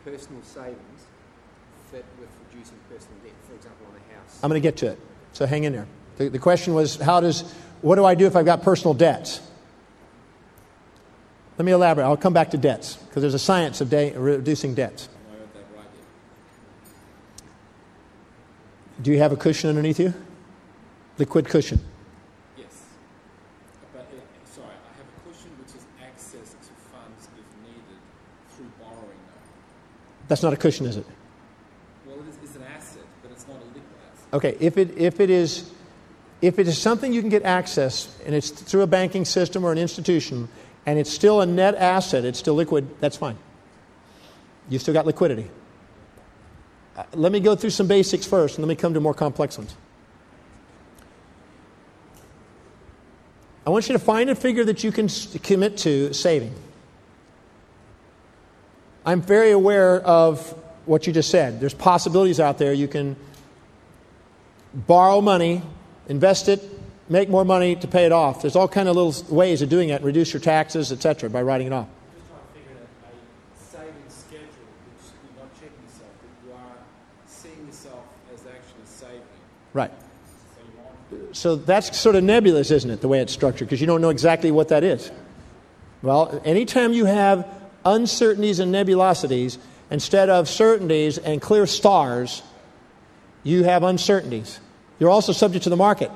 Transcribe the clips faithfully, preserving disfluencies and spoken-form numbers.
personal savings fit with reducing personal debt, for example, on a house? I'm going to get to it, so hang in there. The, the question was, how does, what do I do if I've got personal debts? Let me elaborate. I'll come back to debts, because there's a science of de- reducing debts. Do you have a cushion underneath you? Liquid cushion. Yes. But, uh, sorry, I have a cushion which is access to funds if needed through borrowing now. That's not a cushion, is it? Well, it is, it's an asset, but it's not a liquid asset. Okay, if it if it is if it is something you can get access, and it's through a banking system or an institution, and it's still a net asset, it's still liquid, that's fine. You've still got liquidity. Uh, let me go through some basics first, and let me come to more complex ones. I want you to find a figure that you can s- commit to saving. I'm very aware of what you just said. There's possibilities out there. You can borrow money, invest it, make more money to pay it off. There's all kind of little ways of doing it. Reduce your taxes, et cetera, by writing it off. Just trying to figure out a saving schedule which you're not checking yourself, but you are seeing yourself as actually saving. Right. So you want So that's sort of nebulous, isn't it, the way it's structured, because you don't know exactly what that is. Well, anytime you have uncertainties and nebulosities, instead of certainties and clear stars, you have uncertainties. You're also subject to the market.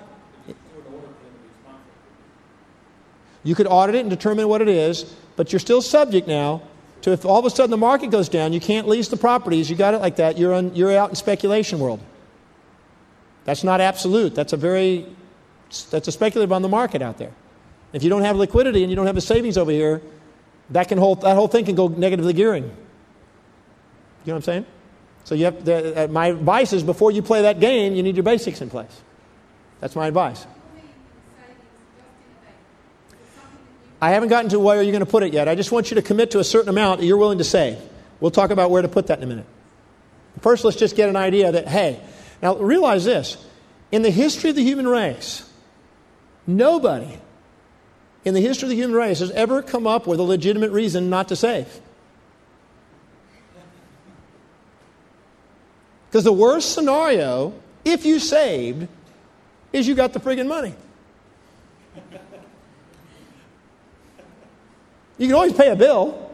You could audit it and determine what it is, but you're still subject now to, if all of a sudden the market goes down, you can't lease the properties, you got it like that, you're, on, you're out in speculation world. That's not absolute. That's a very, that's a speculative on the market out there. If you don't have liquidity and you don't have the savings over here, that can hold, that whole thing can go negatively gearing. You know what I'm saying? So you have the, uh, my advice is, before you play that game, you need your basics in place. That's my advice. I haven't gotten to where you're going to put it yet. I just want you to commit to a certain amount that you're willing to save. We'll talk about where to put that in a minute. First, let's just get an idea that, hey, now realize this. In the history of the human race, nobody in the history of the human race has ever come up with a legitimate reason not to save. Because the worst scenario, if you saved, is you got the friggin' money. You can always pay a bill.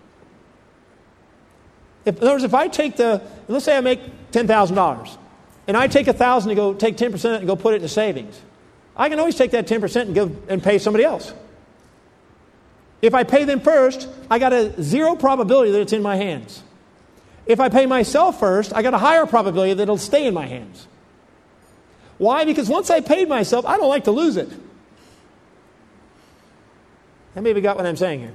If, in other words, if I take the, let's say I make ten thousand dollars, and I take one thousand dollars and go take ten percent and go put it into savings, I can always take that ten percent and go and pay somebody else. If I pay them first, I got a zero probability that it's in my hands. If I pay myself first, I got a higher probability that it'll stay in my hands. Why? Because once I paid myself, I don't like to lose it. How many of you got what I'm saying here?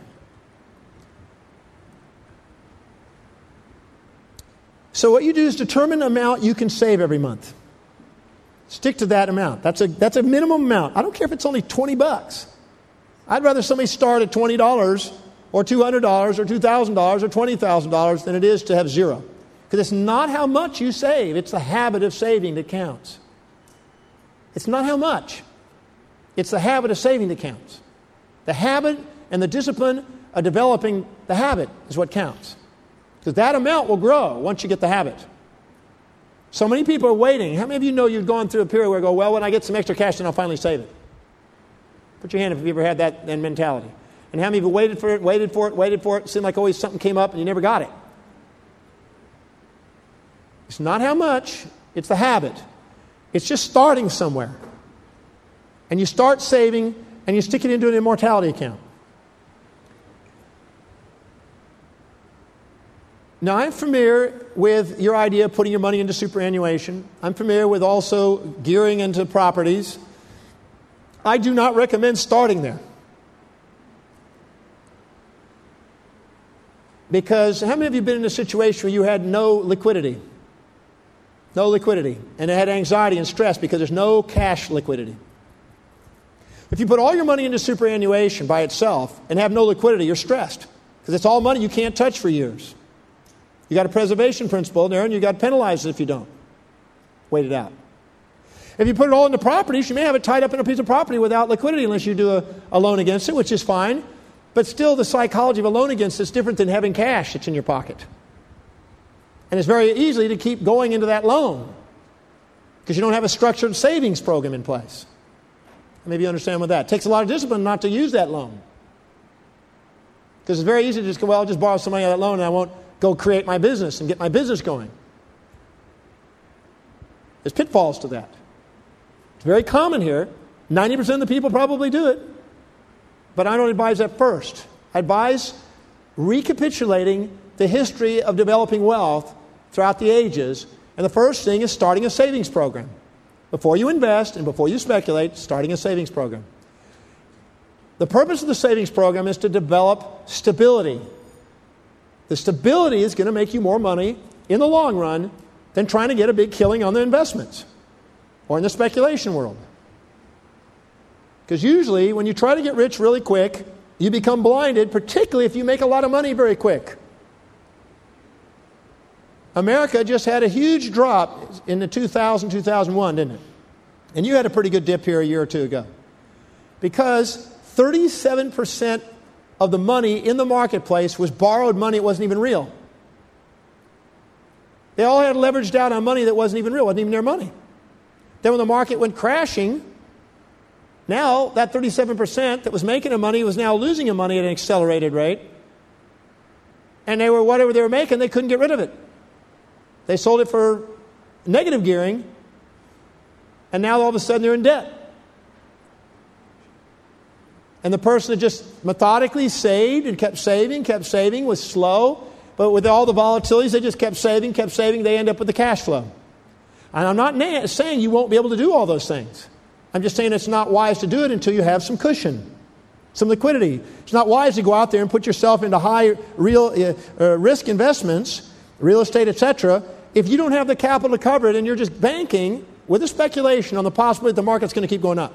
So what you do is determine the amount you can save every month. Stick to that amount. That's a that's a minimum amount. I don't care if it's only twenty bucks. I'd rather somebody start at twenty dollars or two hundred dollars or two thousand dollars or twenty thousand dollars than it is to have zero. Because it's not how much you save. It's the habit of saving that counts. It's not how much. It's the habit of saving that counts. The habit and the discipline of developing the habit is what counts. Because that amount will grow once you get the habit. So many people are waiting. How many of you know you've gone through a period where you go, well, when I get some extra cash, then I'll finally save it? Put your hand up if you ever had that mentality. And how many of you waited for it, waited for it, waited for it, it seemed like always something came up and you never got it? It's not how much, it's the habit. It's just starting somewhere. And you start saving and you stick it into an immortality account. Now, I'm familiar with your idea of putting your money into superannuation. I'm familiar with also gearing into properties. I do not recommend starting there. Because how many of you have been in a situation where you had no liquidity? No liquidity. And it had anxiety and stress because there's no cash liquidity. If you put all your money into superannuation by itself and have no liquidity, you're stressed. Because it's all money you can't touch for years. You got a preservation principle there, and you got penalized if you don't. Wait it out. If you put it all into properties, you may have it tied up in a piece of property without liquidity unless you do a, a loan against it, which is fine. But still, the psychology of a loan against it is different than having cash that's in your pocket. And it's very easy to keep going into that loan because you don't have a structured savings program in place. Maybe you understand what that. It takes a lot of discipline not to use that loan. Because it's very easy to just go, well, I'll just borrow some money on that loan and I won't go create my business and get my business going. There's pitfalls to that. It's very common here. ninety percent of the people probably do it. But I don't advise that first. I advise recapitulating the history of developing wealth throughout the ages. And the first thing is starting a savings program. Before you invest and before you speculate, starting a savings program. The purpose of the savings program is to develop stability. The stability is going to make you more money in the long run than trying to get a big killing on the investments or in the speculation world. Because usually when you try to get rich really quick, you become blinded, particularly if you make a lot of money very quick. America just had a huge drop in the two thousand, two thousand one, didn't it? And you had a pretty good dip here a year or two ago. Because thirty-seven percent of the money in the marketplace was borrowed money that wasn't even real. They all had leveraged out on money that wasn't even real, wasn't even their money. Then when the market went crashing, now that thirty-seven percent that was making the money was now losing the money at an accelerated rate. And they were, whatever they were making, they couldn't get rid of it. They sold it for negative gearing, and now all of a sudden they're in debt. And the person that just methodically saved and kept saving, kept saving, was slow, but with all the volatilities, they just kept saving, kept saving, they end up with the cash flow. And I'm not na- saying you won't be able to do all those things. I'm just saying it's not wise to do it until you have some cushion, some liquidity. It's not wise to go out there and put yourself into high real uh, uh, risk investments, real estate, et cetera, if you don't have the capital to cover it and you're just banking with a speculation on the possibility that the market's going to keep going up.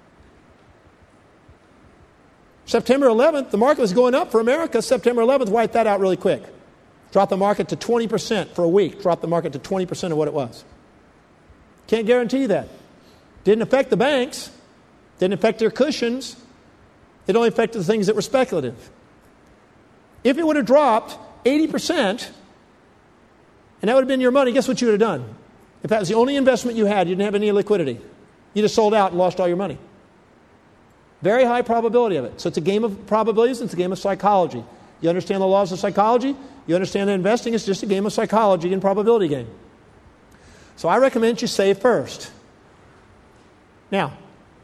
September eleventh, the market was going up for America. September eleventh wiped that out really quick. Dropped the market to twenty percent for a week. Dropped the market to twenty percent of what it was. Can't guarantee that. Didn't affect the banks. Didn't affect their cushions. It only affected the things that were speculative. If it would have dropped eighty percent, and that would have been your money, guess what you would have done? If that was the only investment you had, you didn't have any liquidity. You just sold out and lost all your money. Very high probability of it. So it's a game of probabilities and it's a game of psychology. You understand the laws of psychology? You understand that investing is just a game of psychology and probability game. So I recommend you save first. Now,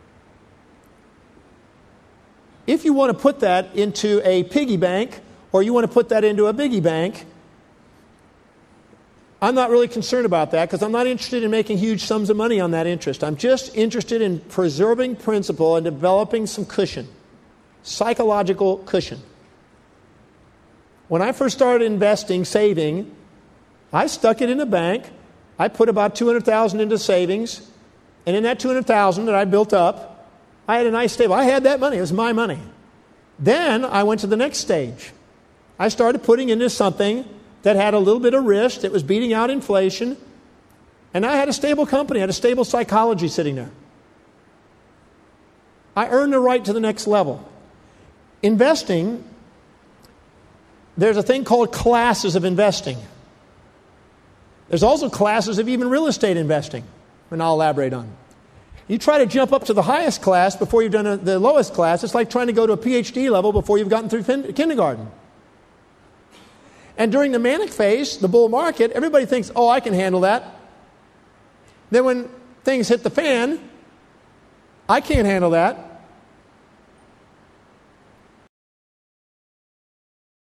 if you want to put that into a piggy bank or you want to put that into a biggie bank, I'm not really concerned about that because I'm not interested in making huge sums of money on that interest. I'm just interested in preserving principle and developing some cushion, psychological cushion. When I first started investing, saving, I stuck it in a bank. I put about two hundred thousand dollars into savings, and in that two hundred thousand dollars that I built up, I had a nice stable. I had that money. It was my money. Then I went to the next stage. I started putting into something that had a little bit of risk, that was beating out inflation, and I had a stable company, I had a stable psychology sitting there. I earned the right to the next level. Investing, there's a thing called classes of investing. There's also classes of even real estate investing, and I'll elaborate on. You try to jump up to the highest class before you've done a, the lowest class. It's like trying to go to a P H D level before you've gotten through fin- kindergarten. And during the manic phase, the bull market, everybody thinks, oh, I can handle that. Then when things hit the fan, I can't handle that.